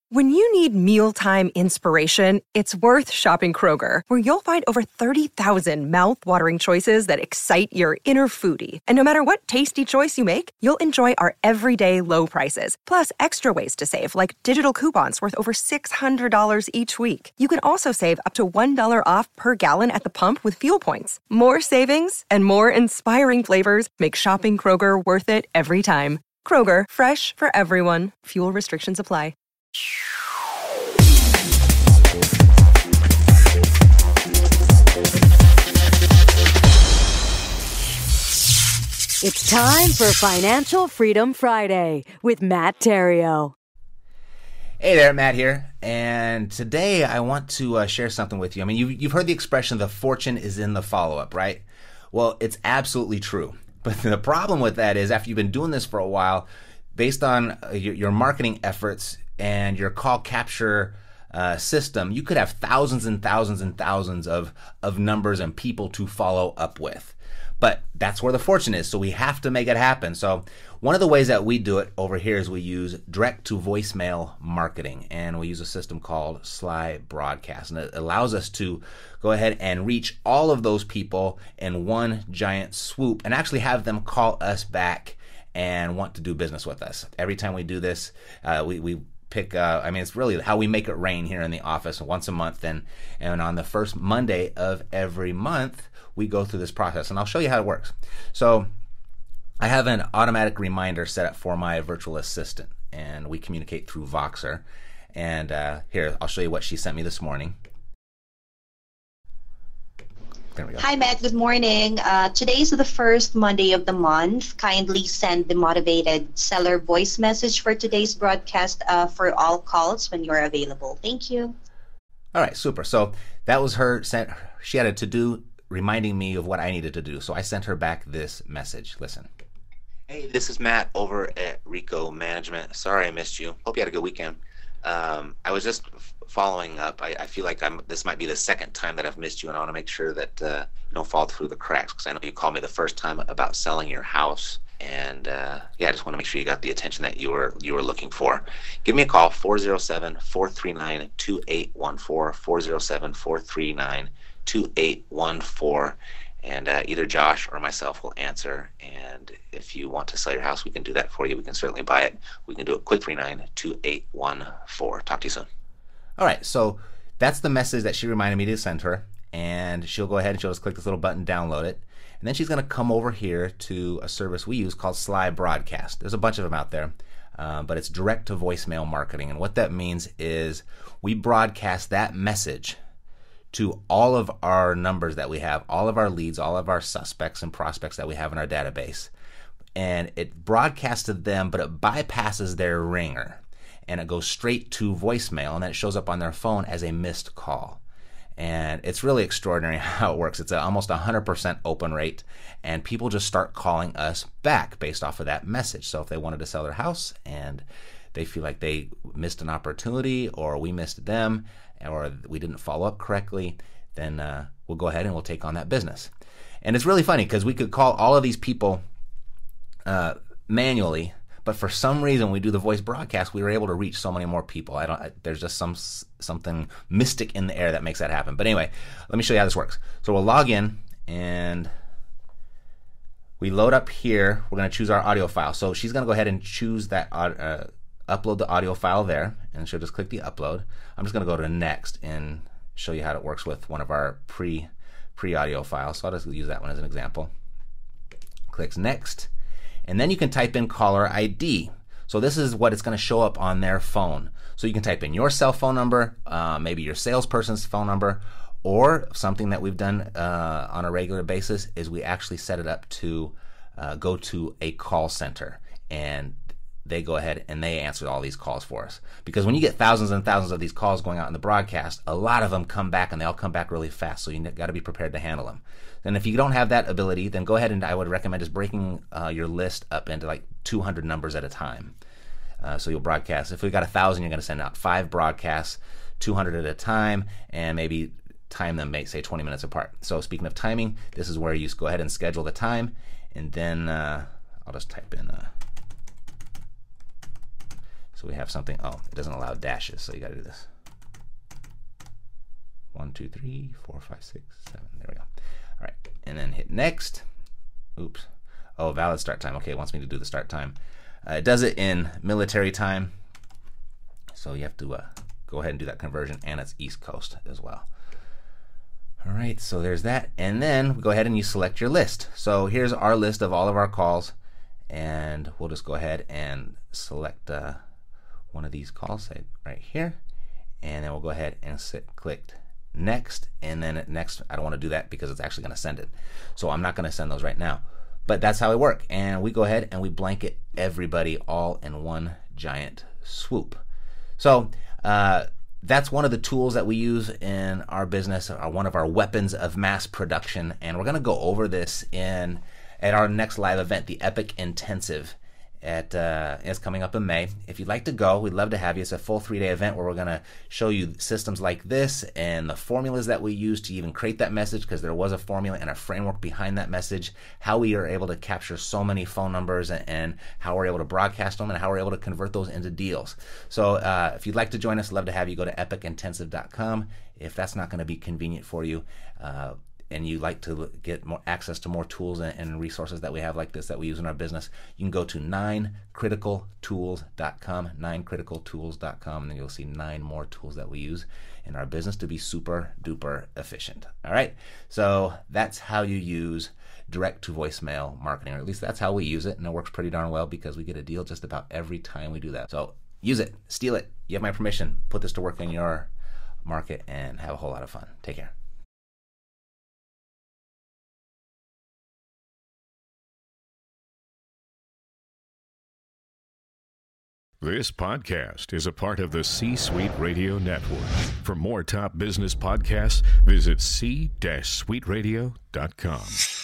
When you need mealtime inspiration, it's worth shopping Kroger, where you'll find over 30,000 mouth-watering choices that excite your inner foodie. And no matter what tasty choice you make, you'll enjoy our everyday low prices, plus extra ways to save, like digital coupons worth over $600 each week. You can also save up to $1 off per gallon at the pump with fuel points. More savings and more inspiring flavors make shopping Kroger worth it every time. Kroger, fresh for everyone. Fuel restrictions apply. It's time for Financial Freedom Friday with Matt Theriault. Hey there, Matt here, and today I want to share something with you. I mean, you've heard the expression, the fortune is in the follow-up, right? Well, it's absolutely true. But the problem with that is after you've been doing this for a while, based on your marketing efforts and your call capture system, you could have thousands and thousands and thousands of numbers and people to follow up with. But that's where the fortune is, so we have to make it happen. So one of the ways that we do it over here is we use direct-to-voicemail marketing, and we use a system called Sly Broadcast. And it allows us to go ahead and reach all of those people in one giant swoop and actually have them call us back and want to do business with us. Every time we do this, we pick, it's really how we make it rain here in the office once a month. And on the first Monday of every month, we go through this process, and I'll show you how it works. So I have an automatic reminder set up for my virtual assistant, and we communicate through Voxer. And here, I'll show you what she sent me this morning. There we go. Hi, Matt. Good morning. Today is the first Monday of the month. Kindly send the motivated seller voice message for today's broadcast for all calls when you're available. Thank you. All right, super. So that was her sent. She had a to-do reminding me of what I needed to do. So I sent her back this message. Listen. Hey, this is Matt over at Rico Management. Sorry I missed you. Hope you had a good weekend. I was just following up. I feel like this might be the second time that I've missed you, and I want to make sure that you don't fall through the cracks, because I know you called me the first time about selling your house. And I just want to make sure you got the attention that you were looking for. Give me a call, 407-439-2814, 407-439-2814, and either Josh or myself will answer. And if you want to sell your house, we can do that for you. We can certainly buy it. We can do it quick, 439-2814. Talk to you soon. All right, so that's the message that she reminded me to send her, and she'll go ahead and she'll just click this little button, download it. And then she's going to come over here to a service we use called Sly Broadcast. There's a bunch of them out there, but it's direct to voicemail marketing. And what that means is we broadcast that message to all of our numbers that we have, all of our leads, all of our suspects and prospects that we have in our database. And it broadcasts to them, but it bypasses their ringer. And it goes straight to voicemail, and then it shows up on their phone as a missed call. And it's really extraordinary how it works. It's almost 100% open rate, and people just start calling us back based off of that message. So if they wanted to sell their house and they feel like they missed an opportunity, or we missed them, or we didn't follow up correctly, then we'll go ahead and we'll take on that business. And it's really funny because we could call all of these people manually, but for some reason, when we do the voice broadcast, we were able to reach so many more people. There's just something mystic in the air that makes that happen. But anyway, let me show you how this works. So we'll log in, and we load up here. We're going to choose our audio file. So she's going to go ahead and choose that, upload the audio file there, and she'll just click the upload. I'm just going to go to next and show you how it works with one of our pre-audio files. So I'll just use that one as an example. Clicks next. And then you can type in caller ID. So this is what it's going to show up on their phone. So you can type in your cell phone number, maybe your salesperson's phone number, or something that we've done on a regular basis is we actually set it up to go to a call center, and they go ahead and they answer all these calls for us. Because when you get thousands and thousands of these calls going out in the broadcast, a lot of them come back, and they all come back really fast. So you got to be prepared to handle them. And if you don't have that ability, then go ahead and I would recommend just breaking your list up into like 200 numbers at a time. So you'll broadcast. If we've got 1,000, you're going to send out 5 broadcasts, 200 at a time, and maybe time them, say 20 minutes apart. So speaking of timing, this is where you go ahead and schedule the time, and then I'll just type in So we have something. Oh, it doesn't allow dashes, so you got to do this. 1, 2, 3, 4, 5, 6, 7. There we go. All right, and then hit next. Oops. Oh, valid start time. Okay, it wants me to do the start time. It does it in military time, so you have to go ahead and do that conversion, and it's East Coast as well. All right, so there's that, and then we go ahead and you select your list. So here's our list of all of our calls, and we'll just go ahead and select one of these calls, say right here, and then we'll go ahead and click next, and then next. I don't want to do that because it's actually going to send it, so I'm not going to send those right now. But that's how it works, and we go ahead and we blanket everybody all in one giant swoop. So that's one of the tools that we use in our business, one of our weapons of mass production, and we're going to go over this at our next live event, the Epic Intensive. It's coming up in May. If you'd like to go, we'd love to have you. It's a full 3-day event where we're going to show you systems like this and the formulas that we use to even create that message, because there was a formula and a framework behind that message, how we are able to capture so many phone numbers and how we're able to broadcast them and how we're able to convert those into deals. So if you'd like to join us, love to have you. Go to epicintensive.com. If that's not going to be convenient for you, and you like to get more access to more tools and resources that we have like this that we use in our business, you can go to 9criticaltools.com, 9criticaltools.com, and then you'll see 9 more tools that we use in our business to be super duper efficient. All right, so that's how you use direct to voicemail marketing, or at least that's how we use it, and it works pretty darn well because we get a deal just about every time we do that. So use it, steal it. You have my permission. Put this to work in your market and have a whole lot of fun. Take care. This podcast is a part of the C-Suite Radio Network. For more top business podcasts, visit c-suiteradio.com.